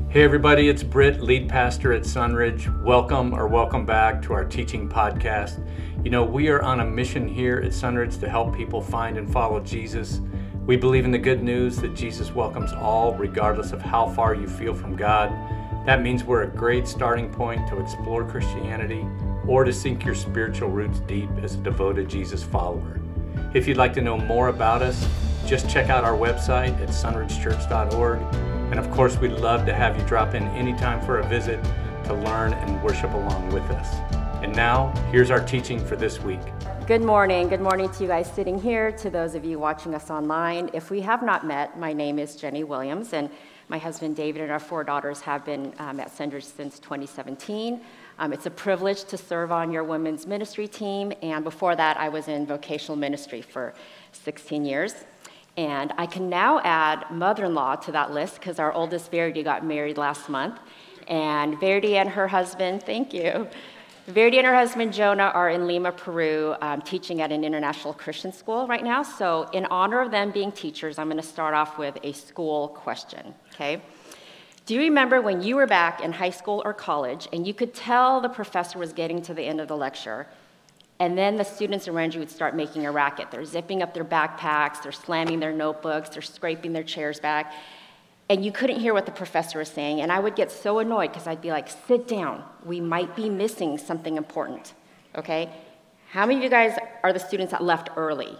Hey everybody, it's Britt, lead pastor at Sunridge. Welcome back to our teaching podcast. You know, we are on a mission here at Sunridge to help people find and follow Jesus. We believe in the good news that Jesus welcomes all, regardless of how far you feel from God. That means we're a great starting point to explore Christianity or to sink your spiritual roots deep as a devoted Jesus follower. If you'd like to know more about us, just check out our website at sunridgechurch.org. And of course, we'd love to have you drop in anytime for a visit to learn and worship along with us. And now, here's our teaching for this week. Good morning. Good morning to you guys sitting here, to those of you watching us online. If we have not met, my name is Jenny Williams, and my husband David and our 4 daughters have been at Sunridge since 2017. It's a privilege to serve on your women's ministry team, and before that, I was in vocational ministry for 16 years. And I can now add mother-in-law to that list because our oldest Verity got married last month. And Verity and her husband, thank you. Verity and her husband Jonah are in Lima, Peru, teaching at an international Christian school right now. So in honor of them being teachers, I'm going to start off with a school question, okay? Do you remember when you were back in high school or college and you could tell the professor was getting to the end of the lecture, and then the students around you would start making a racket? They're zipping up their backpacks, they're slamming their notebooks, they're scraping their chairs back, and you couldn't hear what the professor was saying, and I would get so annoyed because I'd be like, sit down, we might be missing something important, okay? How many of you guys are the students that left early?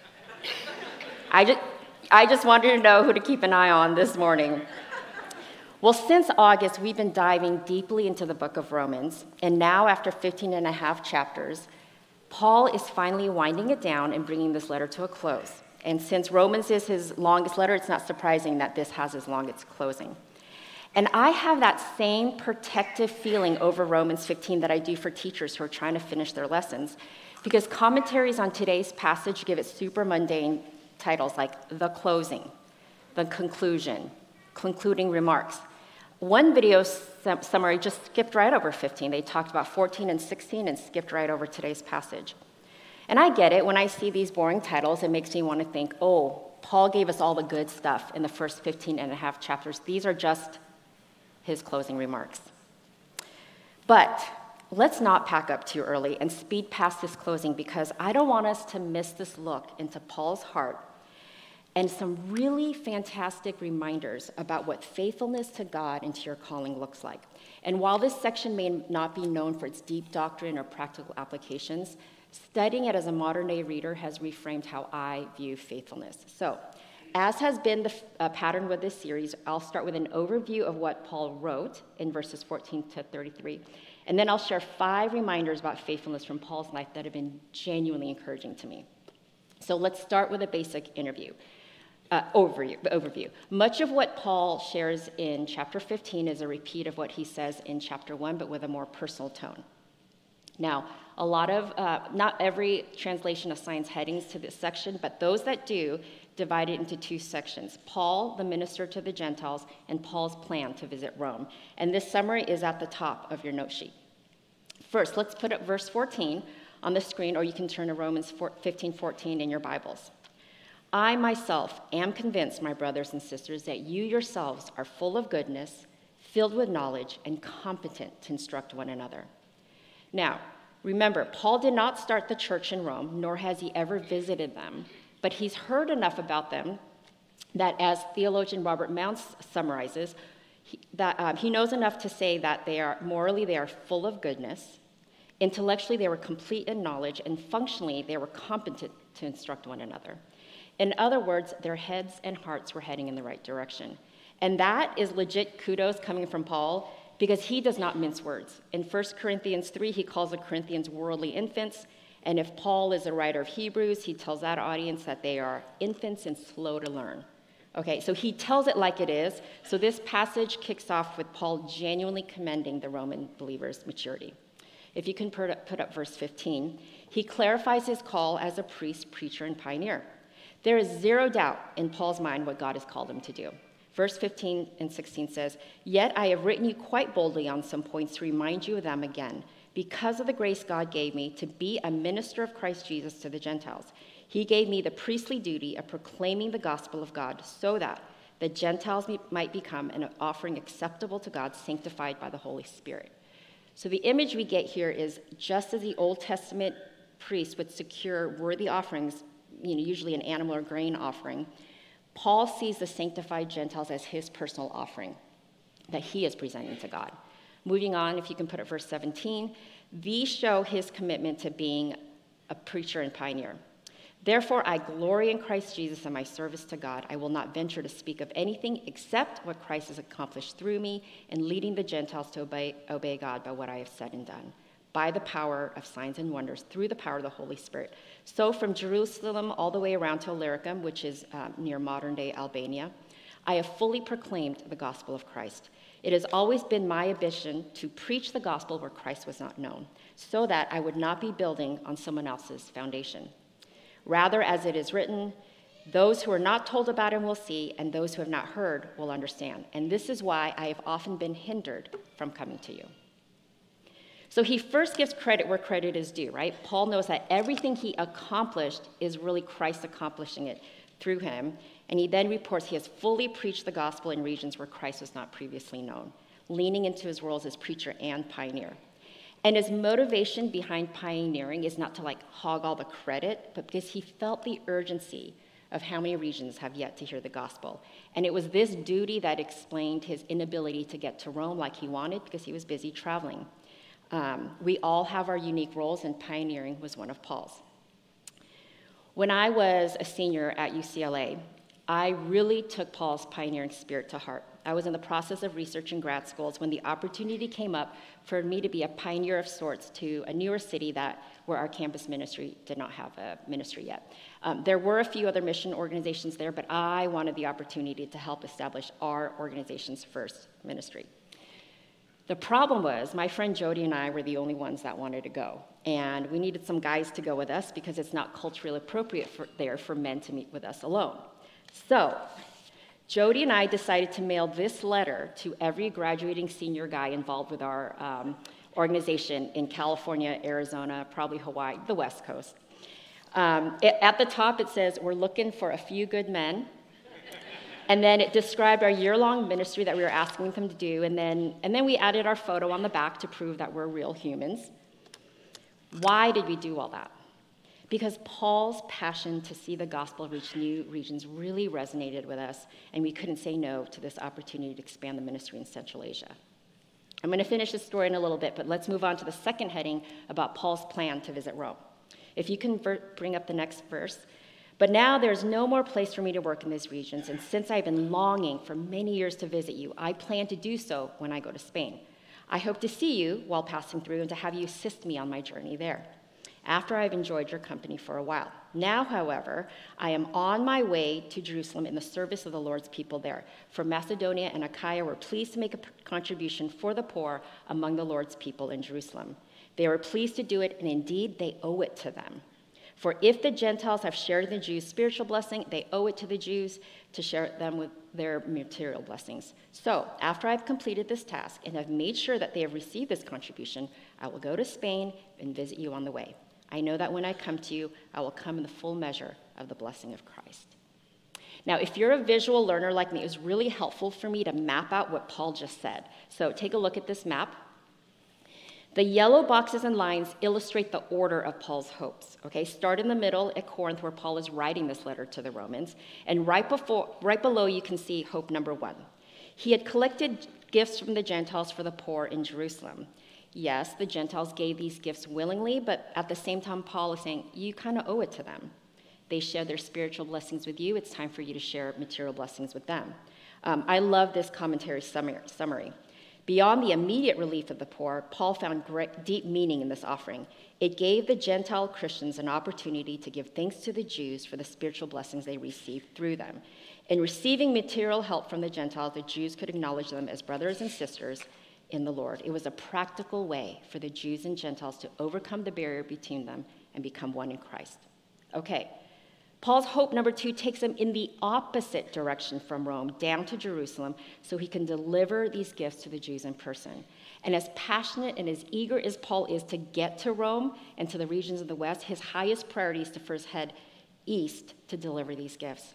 I just wanted to know who to keep an eye on this morning. Well, since August, we've been diving deeply into the book of Romans, and now after 15 and a half chapters, Paul is finally winding it down and bringing this letter to a close. And since Romans is his longest letter, it's not surprising that this has as long its closing. And I have that same protective feeling over Romans 15 that I do for teachers who are trying to finish their lessons, because commentaries on today's passage give it super mundane titles like the closing, the conclusion, concluding remarks. One video summary just skipped right over 15. They talked about 14 and 16 and skipped right over today's passage. And I get it. When I see these boring titles, it makes me want to think, oh, Paul gave us all the good stuff in the first 15 and a half chapters. These are just his closing remarks. But let's not pack up too early and speed past this closing, because I don't want us to miss this look into Paul's heart and some really fantastic reminders about what faithfulness to God and to your calling looks like. And while this section may not be known for its deep doctrine or practical applications, studying it as a modern-day reader has reframed how I view faithfulness. So, as has been the pattern with this series, I'll start with an overview of what Paul wrote in verses 14 to 33, and then I'll share 5 reminders about faithfulness from Paul's life that have been genuinely encouraging to me. So let's start with a basic overview. Much of what Paul shares in chapter 15 is a repeat of what he says in chapter 1, but with a more personal tone. Now, not every translation assigns headings to this section, but those that do divide it into 2 sections: Paul, the minister to the Gentiles, and Paul's plan to visit Rome. And this summary is at the top of your note sheet. First, let's put up verse 14 on the screen, or you can turn to Romans 15:14 in your Bibles. I myself am convinced, my brothers and sisters, that you yourselves are full of goodness, filled with knowledge, and competent to instruct one another. Now, remember, Paul did not start the church in Rome, nor has he ever visited them, but he's heard enough about them that, as theologian Robert Mounce summarizes, he knows enough to say that they are full of goodness, intellectually they were complete in knowledge, and functionally they were competent to instruct one another. In other words, their heads and hearts were heading in the right direction. And that is legit kudos coming from Paul, because he does not mince words. In 1 Corinthians 3, he calls the Corinthians worldly infants, and if Paul is a writer of Hebrews, he tells that audience that they are infants and slow to learn. Okay, so he tells it like it is. So this passage kicks off with Paul genuinely commending the Roman believers' maturity. If you can put up verse 15, he clarifies his call as a priest, preacher, and pioneer. There is zero doubt in Paul's mind what God has called him to do. Verse 15 and 16 says, "Yet I have written you quite boldly on some points to remind you of them again, because of the grace God gave me to be a minister of Christ Jesus to the Gentiles. He gave me the priestly duty of proclaiming the gospel of God, so that, that Gentiles might become an offering acceptable to God, sanctified by the Holy Spirit. So the image we get here is just as the Old Testament priests would secure worthy offerings, usually an animal or grain offering, Paul sees the sanctified Gentiles as his personal offering that he is presenting to God. Moving on, if you can put it verse 17, these show his commitment to being a preacher and pioneer. Therefore, I glory in Christ Jesus in my service to God. I will not venture to speak of anything except what Christ has accomplished through me in leading the Gentiles to obey God by what I have said and done, by the power of signs and wonders, through the power of the Holy Spirit. So from Jerusalem all the way around to Illyricum, which is near modern-day Albania, I have fully proclaimed the gospel of Christ. It has always been my ambition to preach the gospel where Christ was not known, so that I would not be building on someone else's foundation. Rather, as it is written, those who are not told about him will see, and those who have not heard will understand. And this is why I have often been hindered from coming to you. So he first gives credit where credit is due, right? Paul knows that everything he accomplished is really Christ accomplishing it through him. And he then reports he has fully preached the gospel in regions where Christ was not previously known, leaning into his roles as preacher and pioneer. And his motivation behind pioneering is not to hog all the credit, but because he felt the urgency of how many regions have yet to hear the gospel. And it was this duty that explained his inability to get to Rome like he wanted, because he was busy traveling. We all have our unique roles, and pioneering was one of Paul's. When I was a senior at UCLA, I really took Paul's pioneering spirit to heart. I was in the process of researching grad schools when the opportunity came up for me to be a pioneer of sorts to a newer city where our campus ministry did not have a ministry yet. There were a few other mission organizations there, but I wanted the opportunity to help establish our organization's first ministry. The problem was my friend Jody and I were the only ones that wanted to go, and we needed some guys to go with us because it's not culturally appropriate for men to meet with us alone. So Jody and I decided to mail this letter to every graduating senior guy involved with our organization in California, Arizona, probably Hawaii, the West Coast. At the top, it says, we're looking for a few good men. And then it described our year-long ministry that we were asking them to do. And then we added our photo on the back to prove that we're real humans. Why did we do all that? Because Paul's passion to see the gospel reach new regions really resonated with us, and we couldn't say no to this opportunity to expand the ministry in Central Asia. I'm going to finish this story in a little bit, but let's move on to the second heading about Paul's plan to visit Rome. If you can bring up the next verse. But now there's no more place for me to work in these regions, and since I've been longing for many years to visit you, I plan to do so when I go to Spain. I hope to see you while passing through and to have you assist me on my journey there, after I've enjoyed your company for a while. Now, however, I am on my way to Jerusalem in the service of the Lord's people there. For Macedonia and Achaia were pleased to make a contribution for the poor among the Lord's people in Jerusalem. They were pleased to do it, and indeed they owe it to them. For if the Gentiles have shared in the Jews' spiritual blessing, they owe it to the Jews to share them with their material blessings. So, after I've completed this task and have made sure that they have received this contribution, I will go to Spain and visit you on the way. I know that when I come to you, I will come in the full measure of the blessing of Christ. Now, if you're a visual learner like me, it was really helpful for me to map out what Paul just said. So take a look at this map. The yellow boxes and lines illustrate the order of Paul's hopes. Okay, start in the middle at Corinth, where Paul is writing this letter to the Romans, and right below you can see hope number 1. He had collected gifts from the Gentiles for the poor in Jerusalem. Yes, the Gentiles gave these gifts willingly, but at the same time, Paul is saying, you kind of owe it to them. They share their spiritual blessings with you. It's time for you to share material blessings with them. I love this commentary summary. Beyond the immediate relief of the poor, Paul found deep meaning in this offering. It gave the Gentile Christians an opportunity to give thanks to the Jews for the spiritual blessings they received through them. In receiving material help from the Gentiles, the Jews could acknowledge them as brothers and sisters in the Lord. It was a practical way for the Jews and Gentiles to overcome the barrier between them and become one in Christ. Okay, Paul's hope number 2 takes him in the opposite direction from Rome down to Jerusalem so he can deliver these gifts to the Jews in person. And as passionate and as eager as Paul is to get to Rome and to the regions of the West, his highest priority is to first head east to deliver these gifts.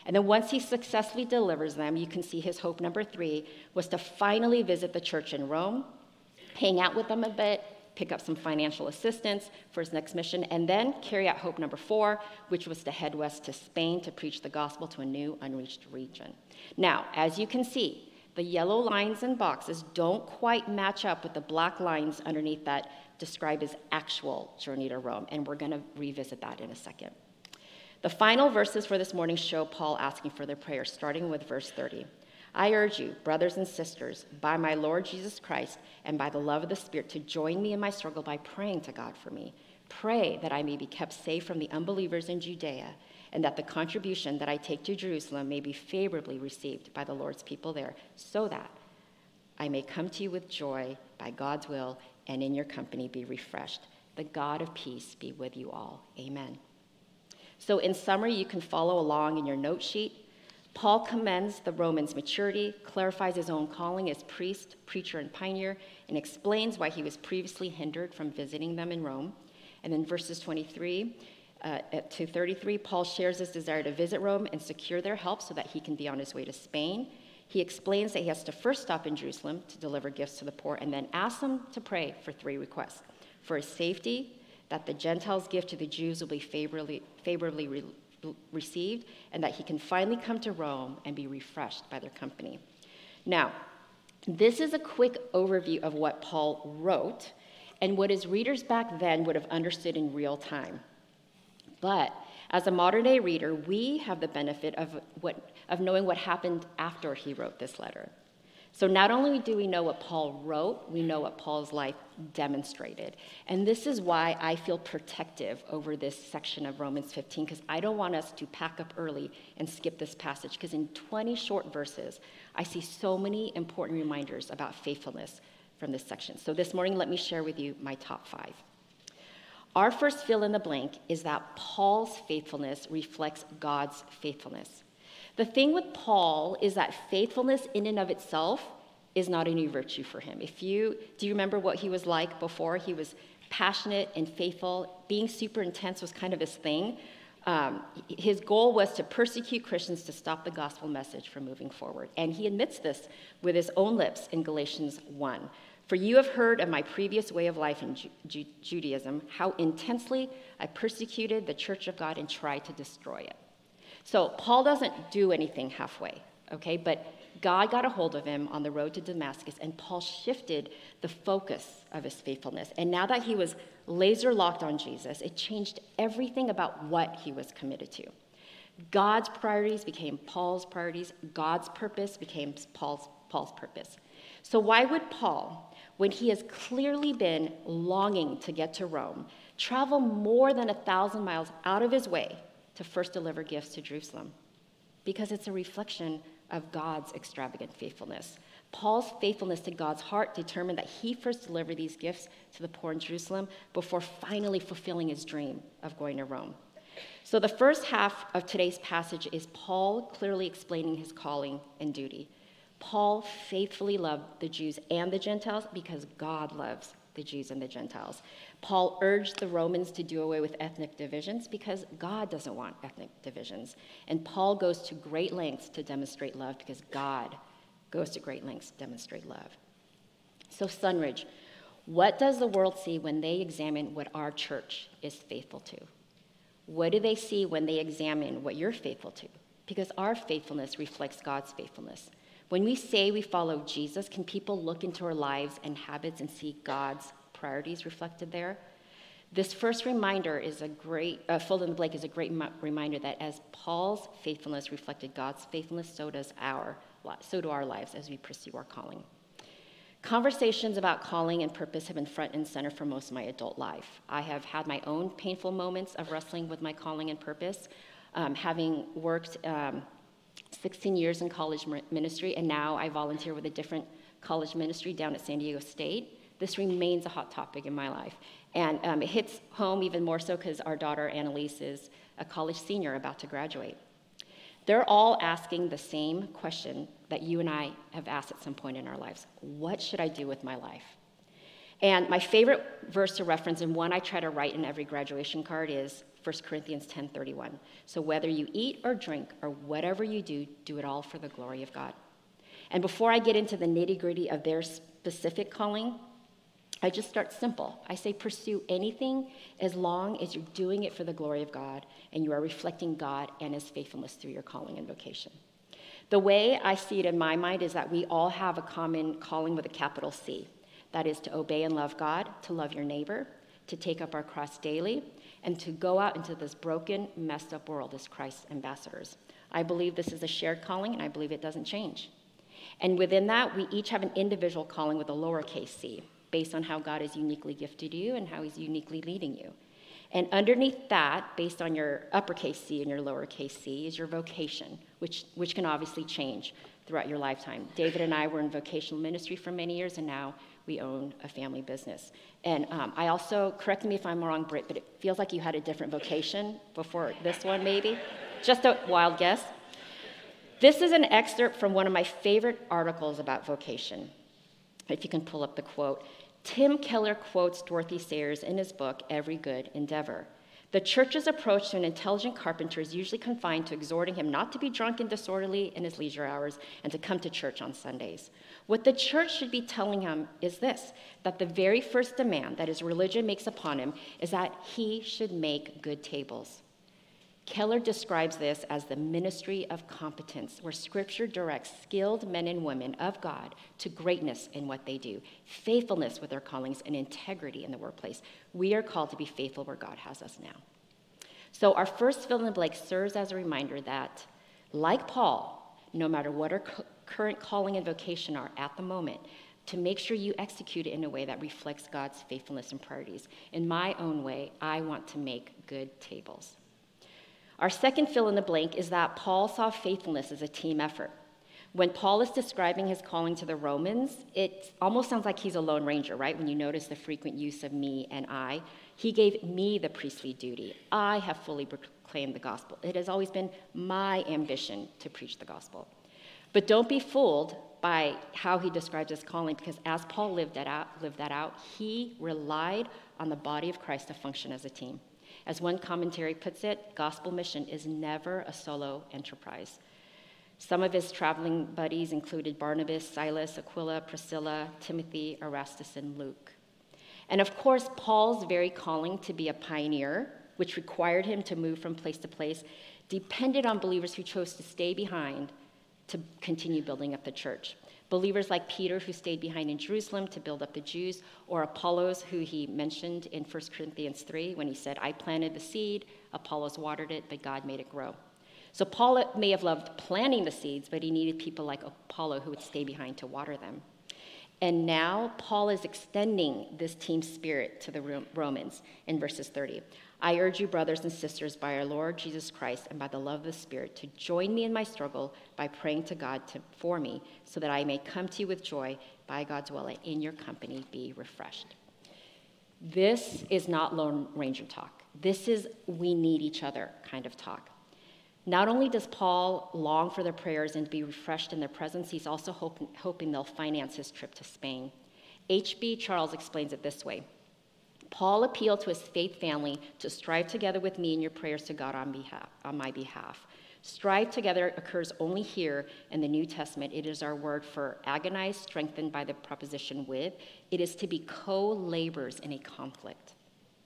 And then once he successfully delivers them, you can see his hope number 3 was to finally visit the church in Rome, hang out with them a bit, pick up some financial assistance for his next mission, and then carry out hope number 4, which was to head west to Spain to preach the gospel to a new unreached region. Now, as you can see, the yellow lines and boxes don't quite match up with the black lines underneath that describe his actual journey to Rome, and we're going to revisit that in a second. The final verses for this morning show Paul asking for their prayer, starting with verse 30. I urge you, brothers and sisters, by my Lord Jesus Christ and by the love of the Spirit, to join me in my struggle by praying to God for me. Pray that I may be kept safe from the unbelievers in Judea, and that the contribution that I take to Jerusalem may be favorably received by the Lord's people there, so that I may come to you with joy by God's will, and in your company be refreshed. The God of peace be with you all. Amen. So in summary, you can follow along in your note sheet. Paul commends the Romans' maturity, clarifies his own calling as priest, preacher, and pioneer, and explains why he was previously hindered from visiting them in Rome. And then verses 23 to 33, Paul shares his desire to visit Rome and secure their help so that he can be on his way to Spain. He explains that he has to first stop in Jerusalem to deliver gifts to the poor, and then asks them to pray for 3 requests: for his safety, that the Gentiles' gift to the Jews will be favorably received, and that he can finally come to Rome and be refreshed by their company. Now, this is a quick overview of what Paul wrote and what his readers back then would have understood in real time. But as a modern-day reader, we have the benefit of knowing what happened after he wrote this letter. So not only do we know what Paul wrote, we know what Paul's life demonstrated. And this is why I feel protective over this section of Romans 15, because I don't want us to pack up early and skip this passage, because in 20 short verses, I see so many important reminders about faithfulness from this section. So this morning, let me share with you my top 5. Our first fill in the blank is that Paul's faithfulness reflects God's faithfulness. The thing with Paul is that faithfulness in and of itself is not a new virtue for him. Do you remember what he was like before? He was passionate and faithful. Being super intense was kind of his thing. His goal was to persecute Christians to stop the gospel message from moving forward. And he admits this with his own lips in Galatians 1. For you have heard of my previous way of life in Judaism, how intensely I persecuted the church of God and tried to destroy it. So Paul doesn't do anything halfway, okay? But God got a hold of him on the road to Damascus, and Paul shifted the focus of his faithfulness. And now that he was laser locked on Jesus, it changed everything about what he was committed to. God's priorities became Paul's priorities. God's purpose became Paul's purpose. So why would Paul, when he has clearly been longing to get to Rome, travel more than 1,000 miles out of his way to first deliver gifts to Jerusalem? Because it's a reflection of God's extravagant faithfulness. Paul's faithfulness to God's heart determined that he first delivered these gifts to the poor in Jerusalem before finally fulfilling his dream of going to Rome. So the first half of today's passage is Paul clearly explaining his calling and duty. Paul faithfully loved the Jews and the Gentiles because God loves the Jews and the Gentiles. Paul urged the Romans to do away with ethnic divisions because God doesn't want ethnic divisions. And Paul goes to great lengths to demonstrate love because God goes to great lengths to demonstrate love. So Sunridge, what does the world see when they examine what our church is faithful to? What do they see when they examine what you're faithful to? Because our faithfulness reflects God's faithfulness. When we say we follow Jesus, can people look into our lives and habits and see God's priorities reflected there? This first reminder is a great, fill in the blank is a great reminder that as Paul's faithfulness reflected God's faithfulness, so do our lives as we pursue our calling. Conversations about calling and purpose have been front and center for most of my adult life. I have had my own painful moments of wrestling with my calling and purpose, having worked 16 years in college ministry, and now I volunteer with a different college ministry down at San Diego State. This remains a hot topic in my life. And it hits home even more so because our daughter, Annalise, is a college senior about to graduate. They're all asking the same question that you and I have asked at some point in our lives. What should I do with my life? And my favorite verse to reference, and one I try to write in every graduation card, is 1 Corinthians 10:31. So whether you eat or drink or whatever you do, do it all for the glory of God. And before I get into the nitty-gritty of their specific calling, I just start simple. I say pursue anything as long as you're doing it for the glory of God and you are reflecting God and his faithfulness through your calling and vocation. The way I see it in my mind is that we all have a common calling with a capital C. That is to obey and love God, to love your neighbor, to take up our cross daily, and to go out into this broken, messed up world as Christ's ambassadors. I believe this is a shared calling, and I believe it doesn't change. And within that, we each have an individual calling with a lowercase c, based on how God has uniquely gifted you and how he's uniquely leading you. And underneath that, based on your uppercase C and your lowercase c, is your vocation, which can obviously change throughout your lifetime. David and I were in vocational ministry for many years, and now we own a family business. And I also, correct me if I'm wrong, Britt, but it feels like you had a different vocation before this one, maybe? Just a wild guess. This is an excerpt from one of my favorite articles about vocation. If you can pull up the quote. Tim Keller quotes Dorothy Sayers in his book, Every Good Endeavor. The church's approach to an intelligent carpenter is usually confined to exhorting him not to be drunk and disorderly in his leisure hours and to come to church on Sundays. What the church should be telling him is this, that the very first demand that his religion makes upon him is that he should make good tables. Keller describes this as the ministry of competence, where Scripture directs skilled men and women of God to greatness in what they do, faithfulness with their callings, and integrity in the workplace. We are called to be faithful where God has us now. So our first fill in the blank serves as a reminder that, like Paul, no matter what our current calling and vocation are at the moment, to make sure you execute it in a way that reflects God's faithfulness and priorities. In my own way, I want to make good tables. Our second fill in the blank is that Paul saw faithfulness as a team effort. When Paul is describing his calling to the Romans, it almost sounds like he's a lone ranger, right? When you notice the frequent use of me and I. He gave me the priestly duty. I have fully proclaimed the gospel. It has always been my ambition to preach the gospel. But don't be fooled by how he describes his calling, because as Paul lived that out, he relied on the body of Christ to function as a team. As one commentary puts it, gospel mission is never a solo enterprise. Some of his traveling buddies included Barnabas, Silas, Aquila, Priscilla, Timothy, Erastus, and Luke. And of course, Paul's very calling to be a pioneer, which required him to move from place to place, depended on believers who chose to stay behind to continue building up the church. Believers like Peter, who stayed behind in Jerusalem to build up the Jews, or Apollos, who he mentioned in 1 Corinthians 3 when he said, I planted the seed, Apollos watered it, but God made it grow. So Paul may have loved planting the seeds, but he needed people like Apollo who would stay behind to water them. And now Paul is extending this team spirit to the Romans in verses 30. I urge you, brothers and sisters, by our Lord Jesus Christ and by the love of the Spirit, to join me in my struggle by praying to God for me, so that I may come to you with joy by God's will, and in your company be refreshed. This is not Lone Ranger talk. This is we need each other kind of talk. Not only does Paul long for their prayers and to be refreshed in their presence, he's also hoping they'll finance his trip to Spain. H.B. Charles explains it this way. Paul appealed to his faith family to strive together with me in your prayers to God on my behalf. Strive together occurs only here in the New Testament. It is our word for agonize, strengthened by the preposition with. It is to be co-laborers in a conflict.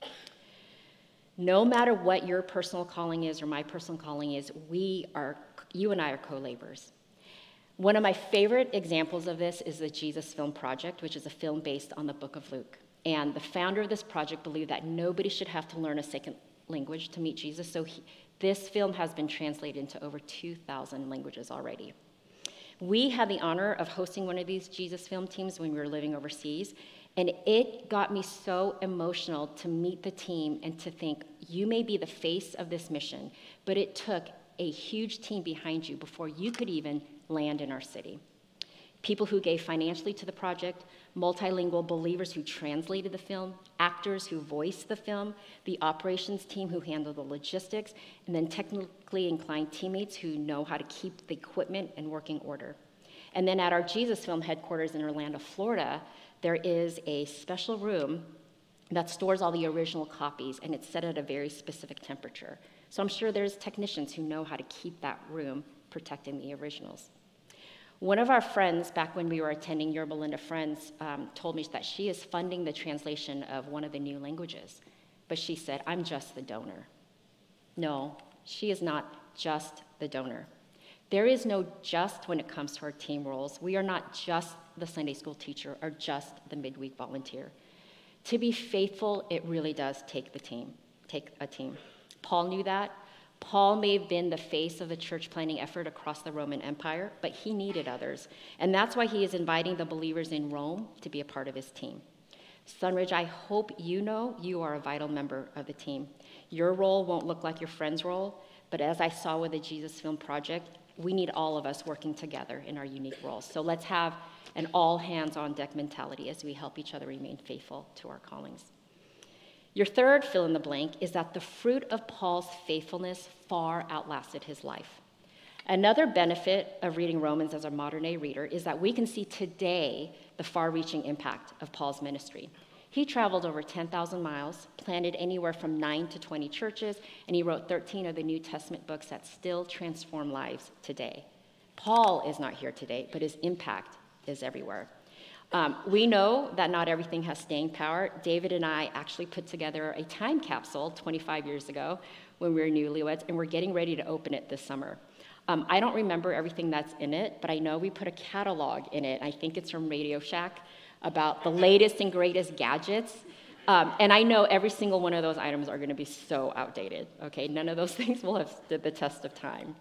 No matter what your personal calling is or my personal calling is, you and I are co-laborers. One of my favorite examples of this is the Jesus Film Project, which is a film based on the book of Luke. And the founder of this project believed that nobody should have to learn a second language to meet Jesus. So this film has been translated into over 2,000 languages already. We had the honor of hosting one of these Jesus film teams when we were living overseas. And it got me so emotional to meet the team and to think, you may be the face of this mission, but it took a huge team behind you before you could even land in our city. People who gave financially to the project, multilingual believers who translated the film, actors who voiced the film, the operations team who handled the logistics, and then technically inclined teammates who know how to keep the equipment in working order. And then at our Jesus Film headquarters in Orlando, Florida, there is a special room that stores all the original copies, and it's set at a very specific temperature. So I'm sure there's technicians who know how to keep that room protecting the originals. One of our friends, back when we were attending Yorba Linda Friends, told me that she is funding the translation of one of the new languages. But she said, I'm just the donor. No, she is not just the donor. There is no just when it comes to our team roles. We are not just the Sunday school teacher or just the midweek volunteer. To be faithful, it really does take a team. Paul knew that. Paul may have been the face of the church planting effort across the Roman Empire, but he needed others. And that's why he is inviting the believers in Rome to be a part of his team. Sunridge, I hope you know you are a vital member of the team. Your role won't look like your friend's role, but as I saw with the Jesus Film Project, we need all of us working together in our unique roles. So let's have an all-hands-on-deck mentality as we help each other remain faithful to our callings. Your third fill in the blank is that the fruit of Paul's faithfulness far outlasted his life. Another benefit of reading Romans as a modern-day reader is that we can see today the far-reaching impact of Paul's ministry. He traveled over 10,000 miles, planted anywhere from 9 to 20 churches, and he wrote 13 of the New Testament books that still transform lives today. Paul is not here today, but his impact is everywhere. We know that not everything has staying power. David and I actually put together a time capsule 25 years ago when we were newlyweds, and we're getting ready to open it this summer. I don't remember everything that's in it, but I know we put a catalog in it. I think it's from Radio Shack about the latest and greatest gadgets. And I know every single one of those items are going to be so outdated. Okay, none of those things will have stood the test of time.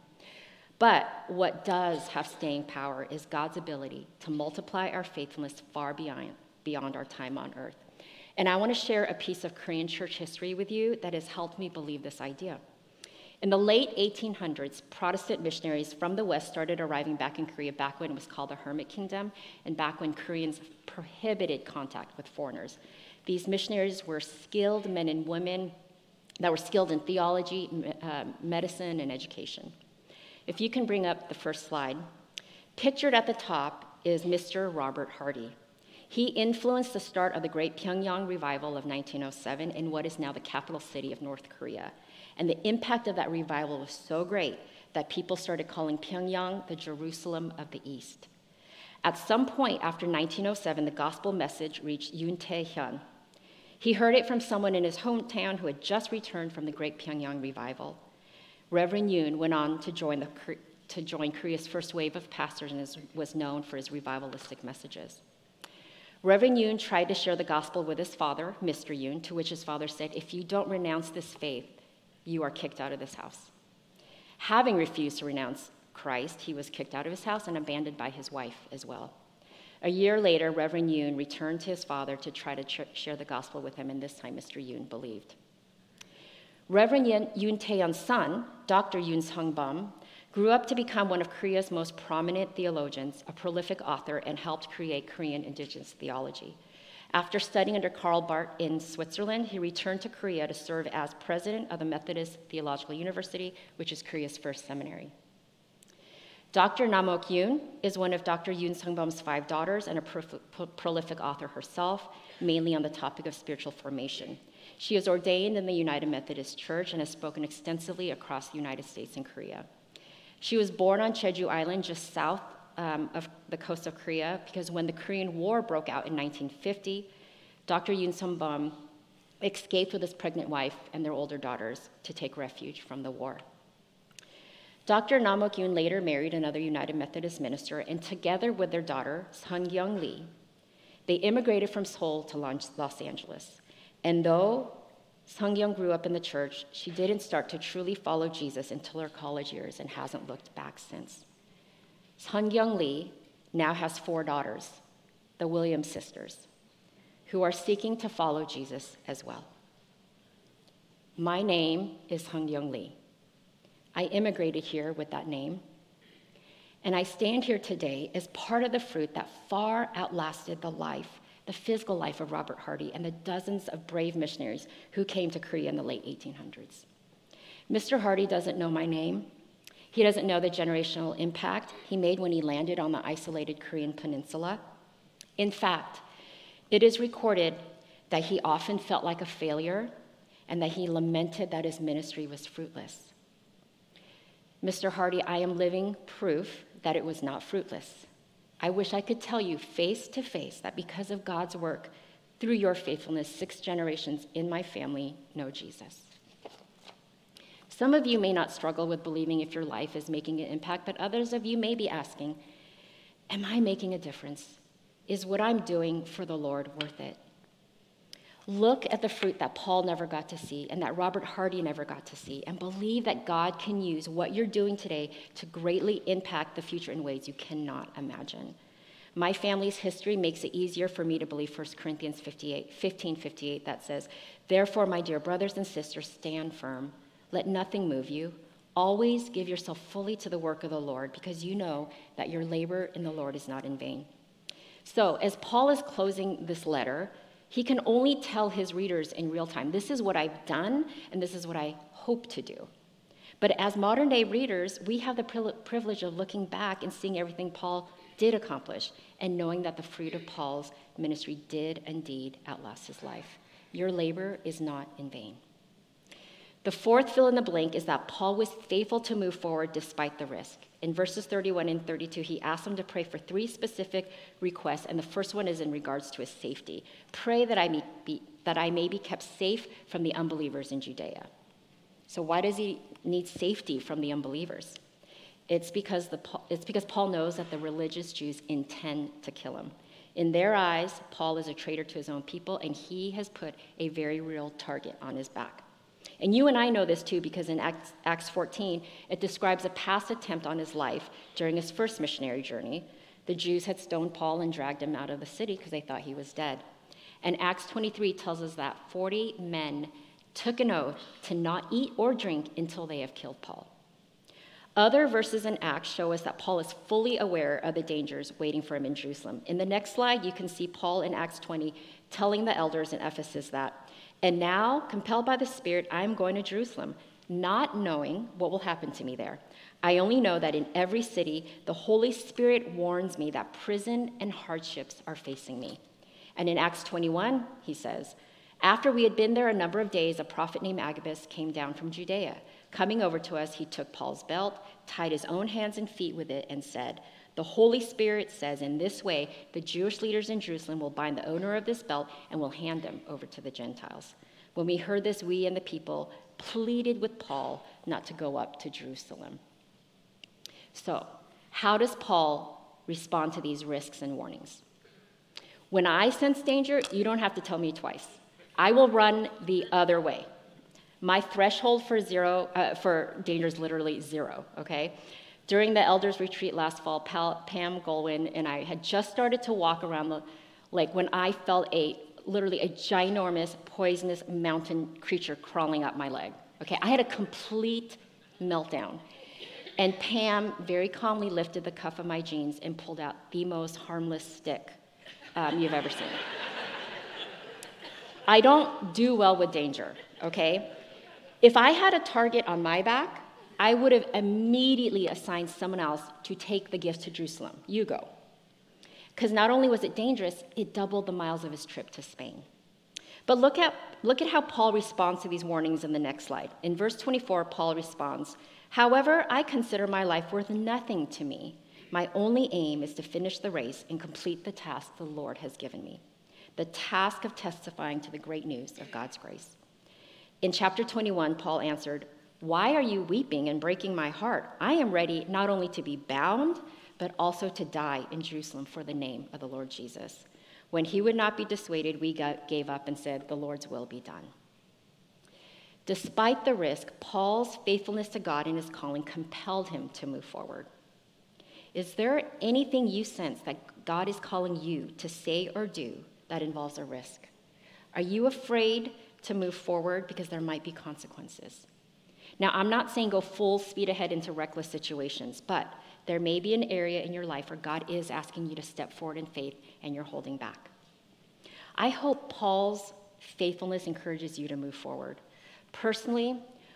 But what does have staying power is God's ability to multiply our faithfulness far beyond our time on earth. And I want to share a piece of Korean church history with you that has helped me believe this idea. In the late 1800s, Protestant missionaries from the West started arriving back in Korea, back when it was called the Hermit Kingdom, and back when Koreans prohibited contact with foreigners. These missionaries were skilled men and women that were skilled in theology, medicine, and education. If you can bring up the first slide, pictured at the top is Mr. Robert Hardy. He influenced the start of the Great Pyongyang Revival of 1907 in what is now the capital city of North Korea. And the impact of that revival was so great that people started calling Pyongyang the Jerusalem of the East. At some point after 1907, the gospel message reached Yoon Tae-hyun. He heard it from someone in his hometown who had just returned from the Great Pyongyang Revival. Reverend Yoon went on to join Korea's first wave of pastors and was known for his revivalistic messages. Reverend Yoon tried to share the gospel with his father, Mr. Yoon, to which his father said, "If you don't renounce this faith, you are kicked out of this house." Having refused to renounce Christ, he was kicked out of his house and abandoned by his wife as well. A year later, Reverend Yoon returned to his father to try to share the gospel with him, and this time Mr. Yoon believed. Reverend Yoon Tae-hyun's son, Dr. Yoon Sung-bum, grew up to become one of Korea's most prominent theologians, a prolific author, and helped create Korean indigenous theology. After studying under Karl Barth in Switzerland, he returned to Korea to serve as president of the Methodist Theological University, which is Korea's first seminary. Dr. Nam-ok Yoon is one of Dr. Yoon Sung-bum's 5 daughters and a prolific author herself, mainly on the topic of spiritual formation. She is ordained in the United Methodist Church and has spoken extensively across the United States and Korea. She was born on Jeju Island, just south of the coast of Korea, because when the Korean War broke out in 1950, Dr. Yoon Sung-bum escaped with his pregnant wife and their older daughters to take refuge from the war. Dr. Nam-ok Yoon later married another United Methodist minister, and together with their daughter, Sun-kyung Lee, they immigrated from Seoul to Los Angeles. And though Sun-kyung grew up in the church, she didn't start to truly follow Jesus until her college years and hasn't looked back since. Sun-kyung Lee now has 4 daughters, the Williams sisters, who are seeking to follow Jesus as well. My name is Sun-kyung Lee. I immigrated here with that name, and I stand here today as part of the fruit that far outlasted the physical life of Robert Hardy and the dozens of brave missionaries who came to Korea in the late 1800s. Mr. Hardy doesn't know my name. He doesn't know the generational impact he made when he landed on the isolated Korean peninsula. In fact, it is recorded that he often felt like a failure and that he lamented that his ministry was fruitless. Mr. Hardy, I am living proof that it was not fruitless. I wish I could tell you face to face that because of God's work, through your faithfulness, 6 generations in my family know Jesus. Some of you may not struggle with believing if your life is making an impact, but others of you may be asking, am I making a difference? Is what I'm doing for the Lord worth it? Look at the fruit that Paul never got to see and that Robert Hardy never got to see, and believe that God can use what you're doing today to greatly impact the future in ways you cannot imagine. My family's history makes it easier for me to believe 1 Corinthians 15:58 that says, therefore, my dear brothers and sisters, stand firm. Let nothing move you. Always give yourself fully to the work of the Lord, because you know that your labor in the Lord is not in vain. So, as Paul is closing this letter, he can only tell his readers in real time, this is what I've done, and this is what I hope to do. But as modern day readers, we have the privilege of looking back and seeing everything Paul did accomplish, and knowing that the fruit of Paul's ministry did indeed outlast his life. Your labor is not in vain. The fourth fill in the blank is that Paul was faithful to move forward despite the risk. In verses 31 and 32, he asked them to pray for 3 specific requests, and the first one is in regards to his safety. Pray that I may be kept safe from the unbelievers in Judea. So why does he need safety from the unbelievers? It's because Paul knows that the religious Jews intend to kill him. In their eyes, Paul is a traitor to his own people, and he has put a very real target on his back. And you and I know this too, because in Acts 14, it describes a past attempt on his life during his first missionary journey. The Jews had stoned Paul and dragged him out of the city because they thought he was dead. And Acts 23 tells us that 40 men took an oath to not eat or drink until they have killed Paul. Other verses in Acts show us that Paul is fully aware of the dangers waiting for him in Jerusalem. In the next slide, you can see Paul in Acts 20 telling the elders in Ephesus that, and now, compelled by the Spirit, I am going to Jerusalem, not knowing what will happen to me there. I only know that in every city, the Holy Spirit warns me that prison and hardships are facing me. And in Acts 21, he says, after we had been there a number of days, a prophet named Agabus came down from Judea. Coming over to us, he took Paul's belt, tied his own hands and feet with it, and said, the Holy Spirit says, in this way, the Jewish leaders in Jerusalem will bind the owner of this belt and will hand him over to the Gentiles. When we heard this, we and the people pleaded with Paul not to go up to Jerusalem. So, how does Paul respond to these risks and warnings? When I sense danger, you don't have to tell me twice. I will run the other way. My threshold for danger is literally 0, okay? During the elders' retreat last fall, Pam Golwin and I had just started to walk around the lake when I felt literally a ginormous, poisonous mountain creature crawling up my leg. Okay, I had a complete meltdown. And Pam very calmly lifted the cuff of my jeans and pulled out the most harmless stick you've ever seen. I don't do well with danger, okay? If I had a target on my back, I would have immediately assigned someone else to take the gift to Jerusalem. You go. Because not only was it dangerous, it doubled the miles of his trip to Spain. But look at how Paul responds to these warnings in the next slide. In verse 24, Paul responds, however, I consider my life worth nothing to me. My only aim is to finish the race and complete the task the Lord has given me, the task of testifying to the great news of God's grace. In chapter 21, Paul answered, why are you weeping and breaking my heart? I am ready not only to be bound, but also to die in Jerusalem for the name of the Lord Jesus. When he would not be dissuaded, we gave up and said, the Lord's will be done. Despite the risk, Paul's faithfulness to God and his calling compelled him to move forward. Is there anything you sense that God is calling you to say or do that involves a risk? Are you afraid to move forward because there might be consequences? Now, I'm not saying go full speed ahead into reckless situations, but there may be an area in your life where God is asking you to step forward in faith and you're holding back. I hope Paul's faithfulness encourages you to move forward. Personally,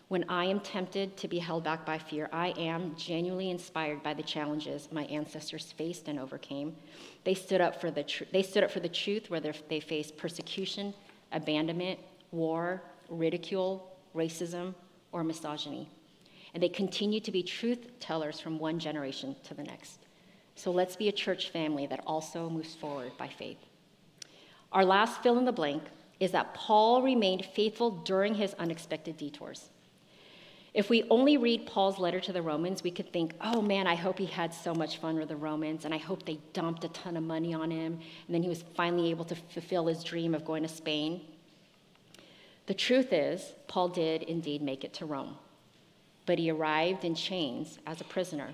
When I am tempted to be held back by fear, I am genuinely inspired by the challenges my ancestors faced and overcame. They stood up for the truth, whether they faced persecution, abandonment, war, ridicule, racism, or misogyny. And they continue to be truth tellers from one generation to the next. So let's be a church family that also moves forward by faith. Our last fill in the blank is that Paul remained faithful during his unexpected detours. If we only read Paul's letter to the Romans, we could think, oh man, I hope he had so much fun with the Romans, and I hope they dumped a ton of money on him, and then he was finally able to fulfill his dream of going to Spain. The truth is, Paul did indeed make it to Rome, but he arrived in chains as a prisoner.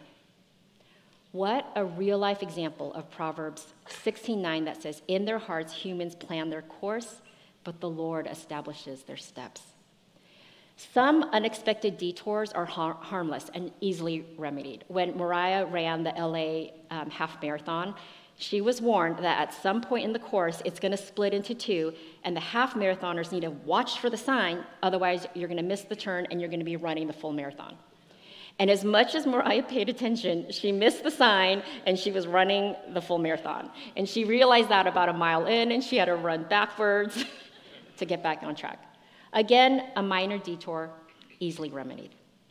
What a real-life example of Proverbs 16:9 that says, in their hearts humans plan their course, but the Lord establishes their steps. Some unexpected detours are harmless and easily remedied. When Mariah ran the LA half marathon, she was warned that at some point in the course, it's going to split into two, and the half marathoners need to watch for the sign, otherwise you're going to miss the turn and you're going to be running the full marathon. And as much as Mariah paid attention, she missed the sign and she was running the full marathon. And she realized that about a mile in, and she had to run backwards to get back on track. Again, a minor detour, easily remedied.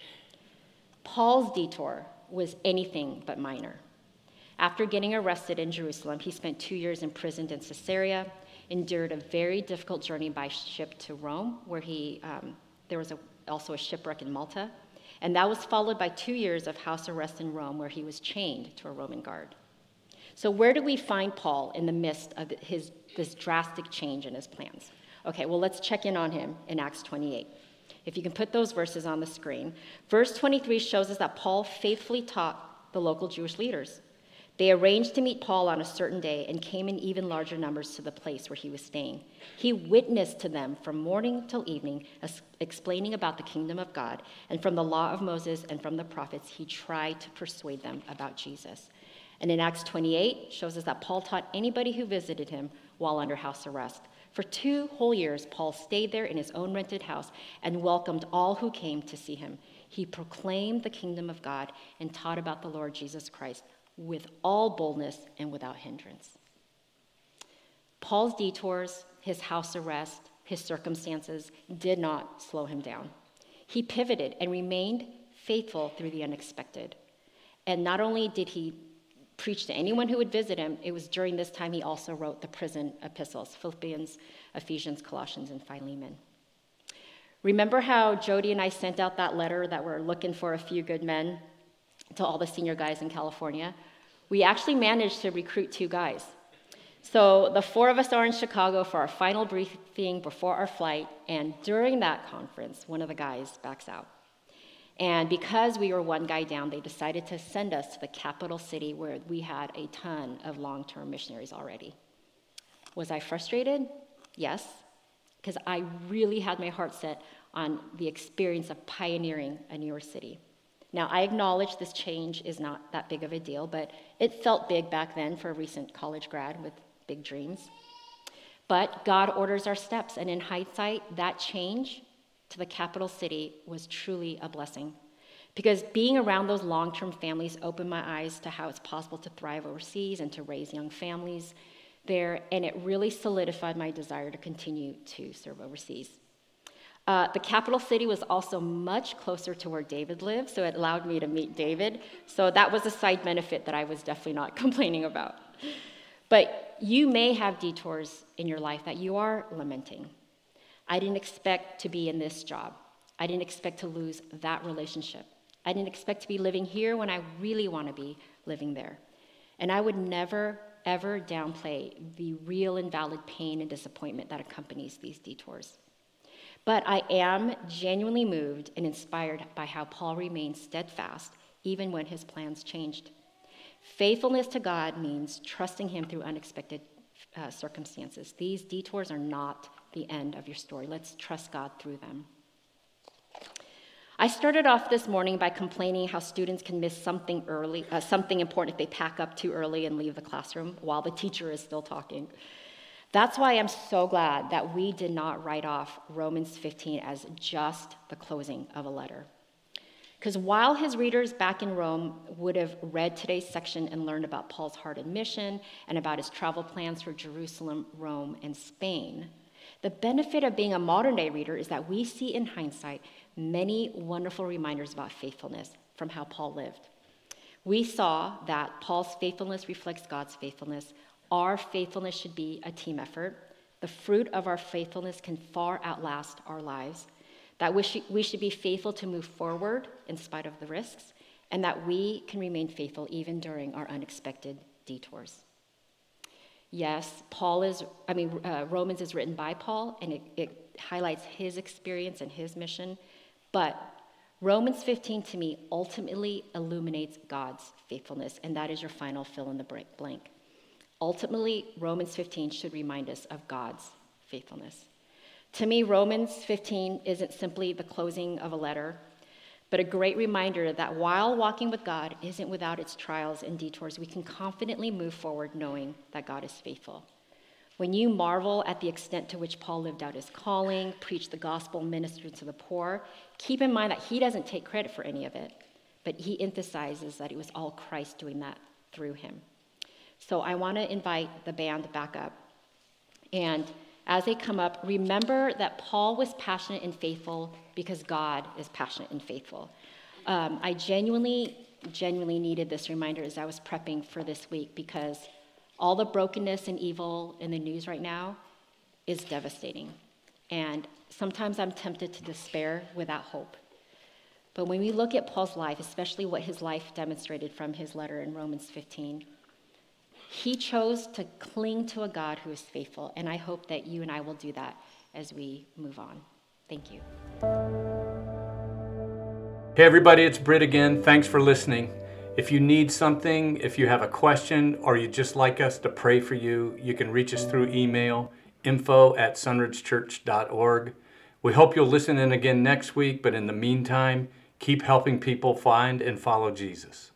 Paul's detour was anything but minor. After getting arrested in Jerusalem, he spent 2 years imprisoned in Caesarea, endured a very difficult journey by ship to Rome, where there was also a shipwreck in Malta, and that was followed by 2 years of house arrest in Rome, where he was chained to a Roman guard. So where do we find Paul in the midst of this drastic change in his plans? Okay, well, let's check in on him in Acts 28. If you can put those verses on the screen. Verse 23 shows us that Paul faithfully taught the local Jewish leaders. They arranged to meet Paul on a certain day and came in even larger numbers to the place where he was staying. He witnessed to them from morning till evening, explaining about the kingdom of God. And from the law of Moses and from the prophets, he tried to persuade them about Jesus. And in Acts 28, shows us that Paul taught anybody who visited him while under house arrest. For 2 whole years, Paul stayed there in his own rented house and welcomed all who came to see him. He proclaimed the kingdom of God and taught about the Lord Jesus Christ with all boldness and without hindrance. Paul's detours, his house arrest, his circumstances did not slow him down. He pivoted and remained faithful through the unexpected. And not only did he preach to anyone who would visit him, it was during this time he also wrote the prison epistles, Philippians, Ephesians, Colossians, and Philemon. Remember how Jody and I sent out that letter that we're looking for a few good men to all the senior guys in California? We actually managed to recruit 2 guys. So the 4 of us are in Chicago for our final briefing before our flight, and during that conference, one of the guys backs out. And because we were 1 guy down, they decided to send us to the capital city where we had a ton of long-term missionaries already. Was I frustrated? Yes, because I really had my heart set on the experience of pioneering a newer city. Now, I acknowledge this change is not that big of a deal, but it felt big back then for a recent college grad with big dreams. But God orders our steps, and in hindsight, that change to the capital city was truly a blessing, because being around those long-term families opened my eyes to how it's possible to thrive overseas and to raise young families there, and it really solidified my desire to continue to serve overseas. The capital city was also much closer to where David lived, so it allowed me to meet David. So that was a side benefit that I was definitely not complaining about. But you may have detours in your life that you are lamenting. I didn't expect to be in this job. I didn't expect to lose that relationship. I didn't expect to be living here when I really want to be living there. And I would never, ever downplay the real and valid pain and disappointment that accompanies these detours. But I am genuinely moved and inspired by how Paul remained steadfast even when his plans changed. Faithfulness to God means trusting him through unexpected circumstances. These detours are not the end of your story. Let's trust God through them. I started off this morning by complaining how students can miss something important if they pack up too early and leave the classroom while the teacher is still talking. That's why I'm so glad that we did not write off Romans 15 as just the closing of a letter. Because while his readers back in Rome would have read today's section and learned about Paul's heart and mission and about his travel plans for Jerusalem, Rome, and Spain, the benefit of being a modern-day reader is that we see in hindsight many wonderful reminders about faithfulness from how Paul lived. We saw that Paul's faithfulness reflects God's faithfulness. Our faithfulness should be a team effort. The fruit of our faithfulness can far outlast our lives. That we should be faithful to move forward in spite of the risks, and that we can remain faithful even during our unexpected detours. Yes, Romans is written by Paul, and it highlights his experience and his mission, but Romans 15 to me ultimately illuminates God's faithfulness, and that is your final fill in the blank. Ultimately, Romans 15 should remind us of God's faithfulness. To me, Romans 15 isn't simply the closing of a letter, but a great reminder that while walking with God isn't without its trials and detours, we can confidently move forward knowing that God is faithful. When you marvel at the extent to which Paul lived out his calling, preached the gospel, ministered to the poor, keep in mind that he doesn't take credit for any of it, but he emphasizes that it was all Christ doing that through him. So I want to invite the band back up. And as they come up, remember that Paul was passionate and faithful because God is passionate and faithful. I genuinely needed this reminder as I was prepping for this week, because all the brokenness and evil in the news right now is devastating. And sometimes I'm tempted to despair without hope. But when we look at Paul's life, especially what his life demonstrated from his letter in Romans 15, he chose to cling to a God who is faithful, and I hope that you and I will do that as we move on. Thank you. Hey everybody, it's Britt again. Thanks for listening. If you need something, if you have a question, or you'd just like us to pray for you, you can reach us through email, info@sunridgechurch.org. We hope you'll listen in again next week, but in the meantime, keep helping people find and follow Jesus.